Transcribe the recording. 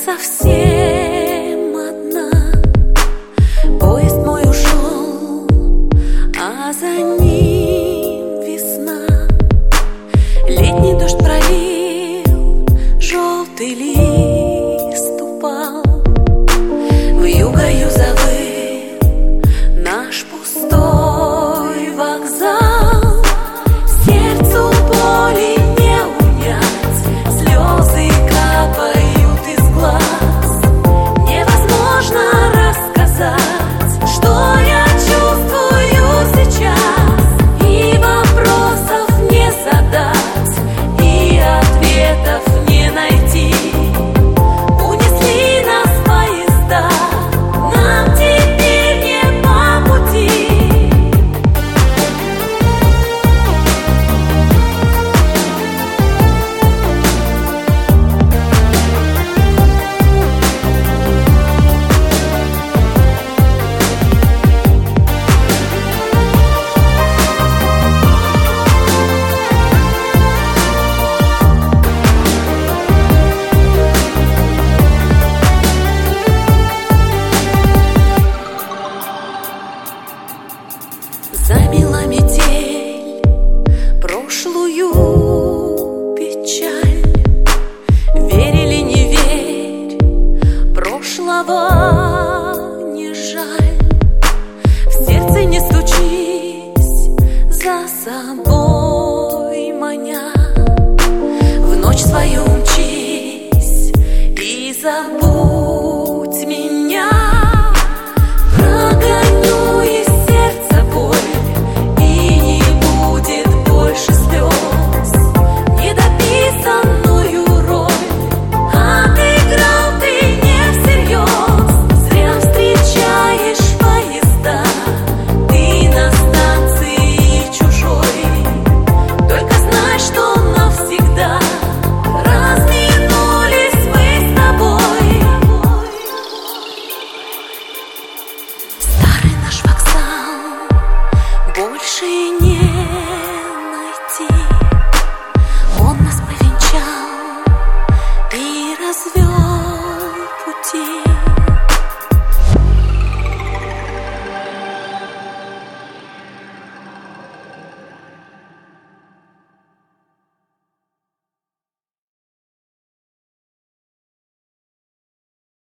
совсем одна. Поезд мой ушел, а за ним весна. Летний дождь пролил, желтый лист упал. Вьюгою завыл наш пустой вокзал. Сердцу боли не унять, слезы капают из глаз. Невозможно рассказать, что я чувствую сейчас. И вопросов не задать, и ответов не найти. Унесли нас поезда, нам теперь не по пути. Замела метель прошлую печаль. Верь или не верь, прошлого не жаль. В сердце не стучись, за собой маня. В ночь свою мчись и забудь меня. Прогоню из сердца боль, и не будет больше слез. Недописанную роль отыграл ты не всерьез. Зря встречаешь поезда, ты на станции чужой. Только знай, что навсегда разминулись мы с тобой. Старый наш вокзал больше не найти. Он нас повенчал и развел пути.